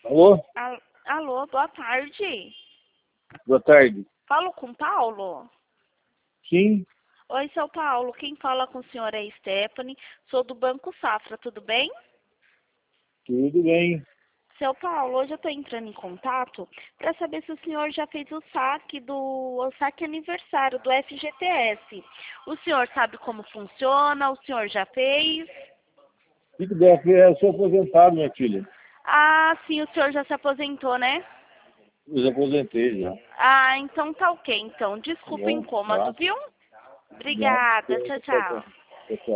Alô? Alô, boa tarde. Boa tarde. Falo com Paulo? Sim, Oi, seu Paulo. Quem fala com o senhor é Stephanie. Sou do Banco Safra, tudo bem? tudo bem. Seu Paulo, hoje eu estou entrando em contato para saber se o senhor já fez o saque aniversário do FGTS. O senhor sabe como funciona? O senhor já fez? Se puder, eu sou aposentado, minha filha. Ah, sim, o senhor já se aposentou, né? Eu já aposentei já. Ah, então tá ok. Então, Tá desculpa o bom? incômodo, Tá. viu? Não. Obrigada. Tchau, Tchau, tchau. tchau. Tchau, tchau.